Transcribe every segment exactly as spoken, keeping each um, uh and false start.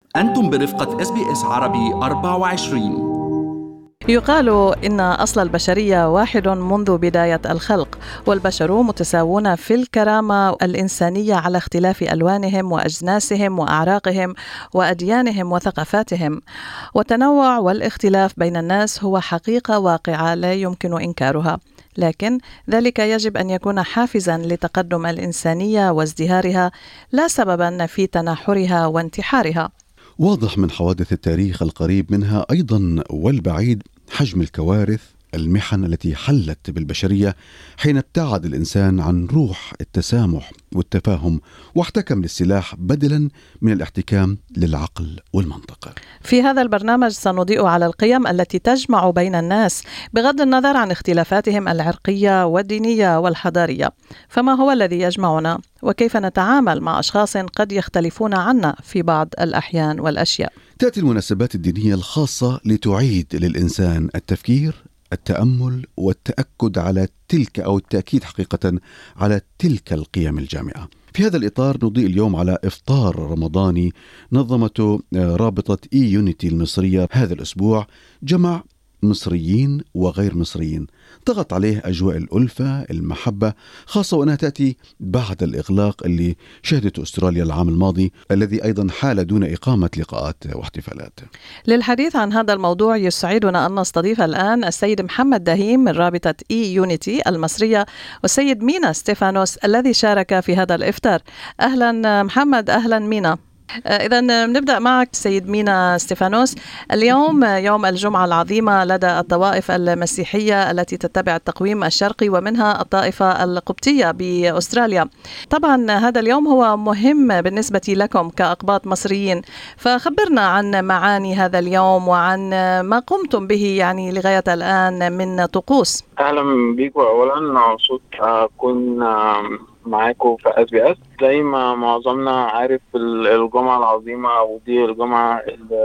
أنتم برفقة إس بي إس عربي أربعة وعشرين. يقال إن أصل البشرية واحد منذ بداية الخلق، والبشر متساوون في الكرامة الإنسانية على اختلاف ألوانهم وأجناسهم وأعراقهم وأديانهم وثقافاتهم. والتنوع والاختلاف بين الناس هو حقيقة واقعة لا يمكن إنكارها، لكن ذلك يجب أن يكون حافزاً لتقدم الإنسانية وازدهارها، لا سبباً في تناحرها وانتحارها. واضح من حوادث التاريخ القريب منها أيضا والبعيد حجم الكوارث المحن التي حلت بالبشرية حين ابتعد الإنسان عن روح التسامح والتفاهم واحتكم للسلاح بدلا من الاحتكام للعقل والمنطق. في هذا البرنامج سنضيء على القيم التي تجمع بين الناس بغض النظر عن اختلافاتهم العرقية والدينية والحضارية. فما هو الذي يجمعنا؟ وكيف نتعامل مع أشخاص قد يختلفون عنا في بعض الأحيان والأشياء؟ تأتي المناسبات الدينية الخاصة لتعيد للإنسان التفكير، التأمل والتأكد على تلك أو التأكيد حقيقة على تلك القيم الجامعة. في هذا الإطار نضيء اليوم على إفطار رمضاني نظمته رابطة إي يونيتي المصرية هذا الأسبوع، جمع مصريين وغير مصريين، ضغط عليه أجواء الألفة المحبة، خاصة وأنها تأتي بعد الإغلاق اللي شهدته أستراليا العام الماضي، الذي أيضا حال دون إقامة لقاءات واحتفالات. للحديث عن هذا الموضوع يسعدنا أن نستضيف الآن السيد محمد دهيم من رابطة إي يونيتي المصرية، والسيد مينا ستيفانوس الذي شارك في هذا الإفطار. أهلا محمد. أهلا مينا. إذا نبدأ معك سيد مينا ستيفانوس. اليوم يوم الجمعة العظيمة لدى الطوائف المسيحية التي تتبع التقويم الشرقي ومنها الطائفة القبطية بأستراليا. طبعا هذا اليوم هو مهم بالنسبة لكم كأقباط مصريين، فخبرنا عن معاني هذا اليوم وعن ما قمتم به يعني لغاية الآن من طقوس. أهلا بيكم. أولا مبسوط أكون معاكم في اس بي اس. زي ما معظمنا عارف الجمعة العظيمة ودي الجمعة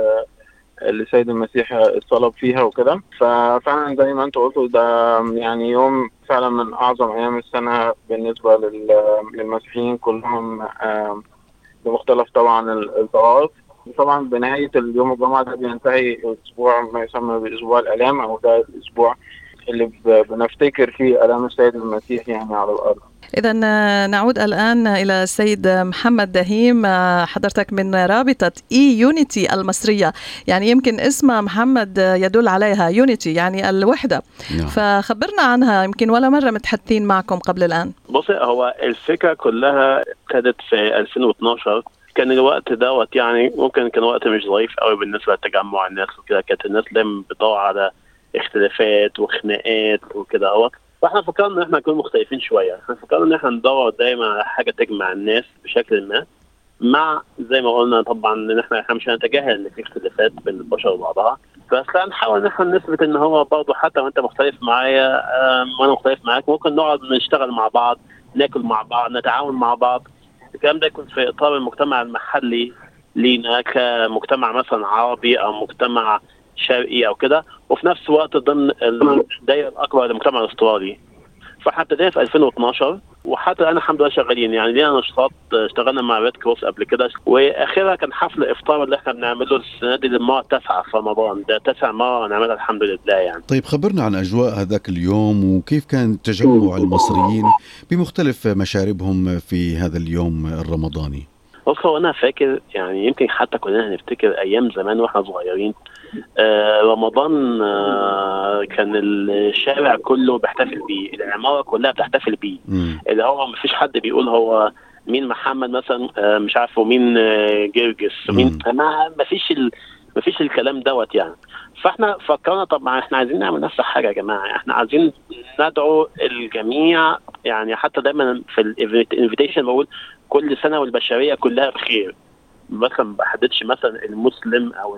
اللي سيد المسيح اتصلب فيها وكده، ففعلا زي ما انتوا قلتوا ده يعني يوم فعلا من أعظم أيام السنة بالنسبة للمسيحيين كلهم بمختلف طبعا الطوائف. طبعا بنهاية اليوم الجمعة ده بينتهي أسبوع ما يسمى بأسبوع الآلام، أو ده الأسبوع اللي بنفتكر فيه آلام السيد المسيح يعني على الأرض. إذا نعود الآن إلى السيد محمد دهيم، حضرتك من رابطة إي يونيتي المصرية، يعني يمكن اسم محمد يدل عليها، يونيتي يعني الوحدة. نعم. فخبرنا عنها، يمكن ولا مرة متحدثين معكم قبل الآن. بصي، هو الفكرة كلها ابتدت في ألفين واثناشر. كان الوقت دوت يعني ممكن كان وقت مش ظريف قوي بالنسبة لتجمع الناس وكده، كانت الناس لم بتدور على اختلافات وخناقات وكده اهوت. فاحنا فكرنا ان احنا نكون مختلفين شويه، احنا فكرنا ان احنا ندور دايما على حاجه تجمع الناس بشكل ما، مع زي ما قلنا طبعا ان احنا احنا مش هنتجاهل ان في اختلافات بين البشر وبعضها، بس هنحاول ان احنا نثبت ان هو برضه حتى وانت مختلف معايا وانا مختلف معاك ممكن نقعد نشتغل مع بعض، ناكل مع بعض، نتعاون مع بعض. الكلام ده يكون في اطار المجتمع المحلي لينا كمجتمع مثلا عربي او مجتمع شرقي او كده، وفي نفس الوقت ضمن الدائره الاكبر للمجتمع الاسترالي. فاحنا ابتدينا في ألفين واثناشر، وحتى انا الحمد لله شغالين، يعني لينا نشاطات اشتغلنا مع ريد كروس قبل كده، واخرها كان حفل افطار اللي احنا بنعمله السنه دي للمره التاسعه في رمضان، ده تاسع مره نعملها الحمد لله يعني. طيب خبرنا عن اجواء هذاك اليوم وكيف كان تجمع المصريين بمختلف مشاربهم في هذا اليوم الرمضاني. بص، هو انا فاكر يعني يمكن حتى كلنا نفتكر ايام زمان واحنا صغيرين، آه رمضان آه كان الشارع كله بيحتفل بيه، العماره كلها بتحتفل بيه، اللي هو مفيش حد بيقول هو مين محمد مثلا، آه مش عارف ومين آه جرجس ومين، ما مفيش ال... مفيش الكلام دوت يعني. فاحنا فكرنا طبعا احنا عايزين نعمل نفس الحاجه يا جماعه، احنا عايزين ندعو الجميع، يعني حتى دايما في الانفيتيشن بقول كل سنه والبشريه كلها بخير، مثلا ما بحددش مثلا المسلم او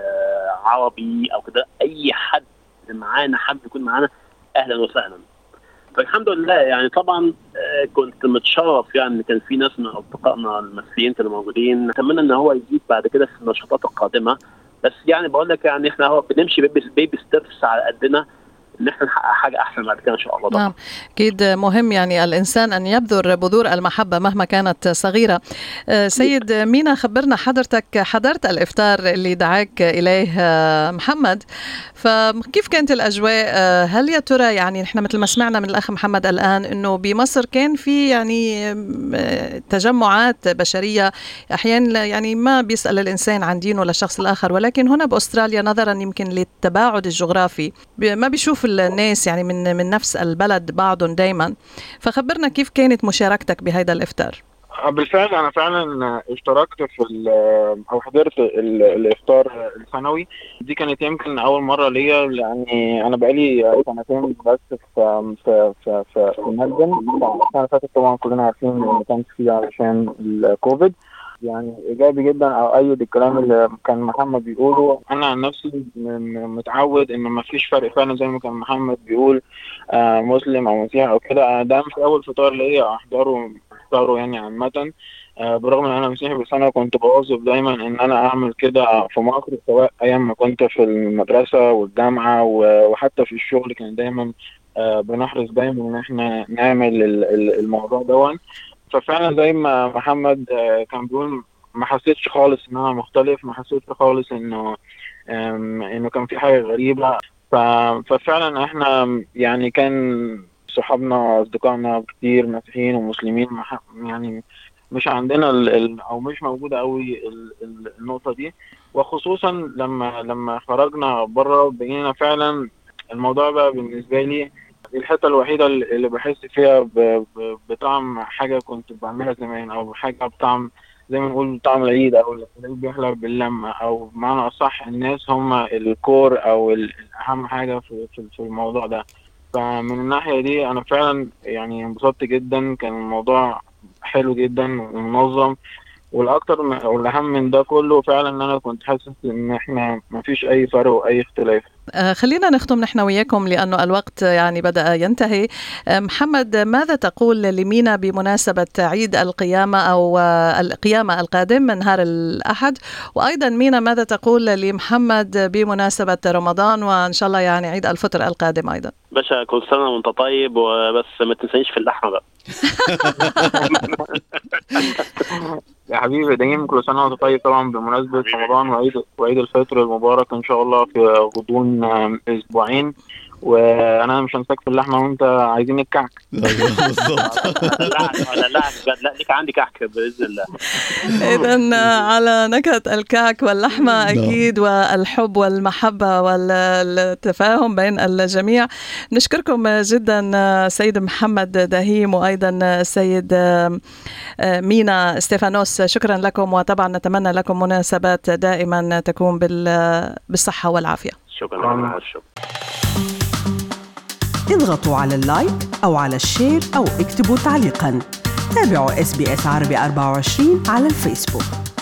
العربي او كده، اي حد معانا حد يكون معانا اهلا وسهلا. فالحمد لله يعني طبعا كنت متشرف يعني ان كان في ناس من اصدقائنا المسيحيين كانوا موجودين، اتمنى ان هو يزيد بعد كده في النشاطات القادمه، بس يعني بقول لك يعني احنا هو بنمشي بيبي ستيبس على قدنا، ان احنا نحقق حاجه احسن بعد كده ان شاء الله. نعم اكيد مهم يعني الانسان ان يبذر بذور المحبه مهما كانت صغيره. سيد مينا، خبرنا حضرتك حضرت الافطار اللي دعاك اليه محمد، فكيف كانت الاجواء؟ هل يا ترى يعني نحن مثل ما سمعنا من الاخ محمد الان انه بمصر كان في يعني تجمعات بشريه احيانا يعني ما بيسال الانسان عن دينه للشخص الاخر، ولكن هنا باستراليا نظرا يمكن للتباعد الجغرافي ما بيشوف الناس يعني من من نفس البلد بعضهم دايما، فخبرنا كيف كانت مشاركتك بهذا الافطار؟ بالفعل انا فعلا اشتركت في او حضرت الافطار السنوي. دي كانت يمكن اول مره ليا، يعني انا بقالي سنتين بس في في في في ملبن. السنه اللي فاتت طبعا كلنا عارفين ان ما كانش فيه علشان الكوفيد. يعني ايجابي جدا او ايد الكلام اللي كان محمد بيقوله. انا عن نفسي متعود ان ما فيش فرق فعلا زي ما كان محمد بيقول آه مسلم او مسيحي او كده. ده مش اول فطار ليا احضره احضره يعني عامه، آه برغم ان انا مسيحي، بس انا كنت بواظب دايما ان انا اعمل كده في مصر، سواء ايام ما كنت في المدرسه والجامعه وحتى في الشغل. كان دايما آه بنحرص دايما ان احنا نعمل الموضوع ده. ففعلا زي ما محمد كان بيقول، ما حسيتش خالص ان انا مختلف، ما حسيتش خالص انه انه كان في حاجه غريبه. ففعلا احنا يعني كان صحابنا اصدقائنا كتير مسيحيين ومسلمين، يعني مش عندنا ال او مش موجوده قوي النقطه دي. وخصوصا لما لما خرجنا بره بقينا فعلا الموضوع بقى بالنسبه لي الحته الوحيده اللي بحس فيها بطعم حاجه كنت بعملها زمان، او حاجه بطعم زي ما نقول طعم العيد، او اللي بيحلى باللمه، او بمعنى اصح الناس هم الكور او الاهم حاجه في في الموضوع ده. فمن الناحيه دي انا فعلا يعني انبسطت جدا. كان الموضوع حلو جدا ومنظم، والاكتر والاهم من ده كله فعلا ان انا كنت حاسس ان احنا ما فيش اي فرق واي اختلاف. آه خلينا نختم نحن وياكم لأنه الوقت يعني بدأ ينتهي. آه محمد، ماذا تقول لمينا بمناسبة عيد القيامة أو آه القيامة القادم نهار الأحد؟ وأيضا مينا ماذا تقول لمحمد بمناسبة رمضان وإن شاء الله يعني عيد الفطر القادم أيضا؟ باشا كل سنة وانت طيب، وبس ما تنسيش في اللحمة بقى. يا حبيبي دايما كل سنة وانت طيب. طبعا بمناسبة رمضان وعيد وعيد الفطر المبارك ان شاء الله في غضون اسبوعين، وانا مش هنساك في اللحمه وانت عايزين الكعك. بالظبط. لا لا لا لا ليك عندي كعك باذن الله. اذا على نكهه الكعك واللحمه اكيد، والحب والمحبه والتفاهم بين الجميع. نشكركم جدا سيد محمد دهيم وايضا السيد مينا ستيفانوس، شكرا لكم، وطبعا نتمنى لكم مناسبات دائما تكون بالصحه والعافيه. شكرا. اضغطوا على اللايك أو على الشير أو اكتبوا تعليقاً. تابعوا إس بي إس عربي أربعة وعشرين على الفيسبوك.